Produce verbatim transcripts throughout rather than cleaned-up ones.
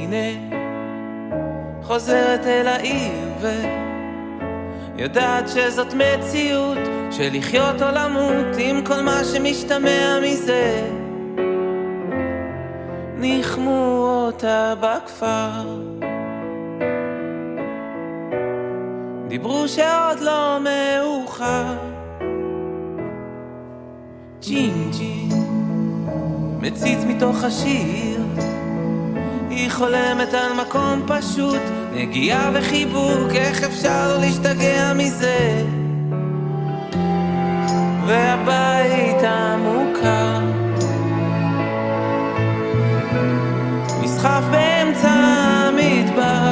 והנה חוזרת אל העיר ויודעת שזאת מציאות של לחיות או למות עם כל מה שמשתמע מזה. נחמו אותה בכפר, דיברו שעוד לא מאוחר. ג'ינג'י מציץ מתוך השיר, היא חולמת על מקום פשוט, נגיעה וחיבוק, איך אפשר לא להשתגע מזה. והבית המוכר נסחף באמצע המדבר,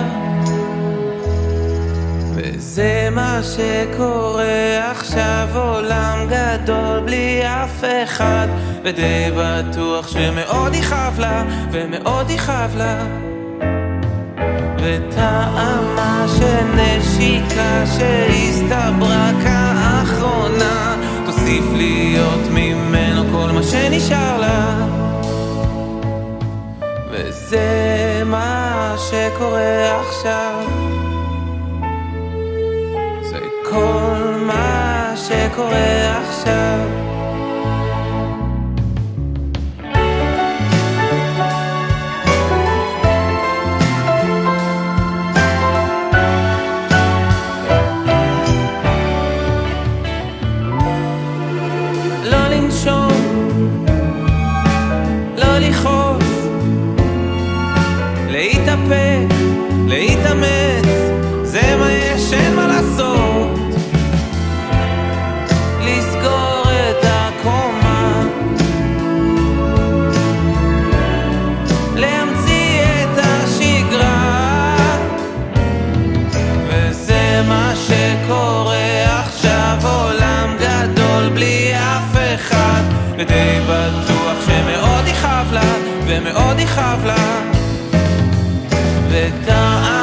וזה מה שקורה עכשיו, עולם גדול בלי אף אחד, ודי בטוח שמאוד יכאב לה ומאוד יכאב לה. וטעמה של נשיקה שהסתברה כאחרונה תוסיף להיות ממנו כל מה שנשאר לה. וזה מה שקורה עכשיו, זה כל מה שקורה עכשיו. לא לנשום, לא לכעוס, להתאפק, להתאמץ, זה מה יש, אין מה לעשות. לסגור את הקומה, להמציא את השגרה, וזה מה שקורה עכשיו, עולם גדול בלי אף אחד, ודי בטוח שמאוד יכאב לה ומאוד יכאב לה. ודע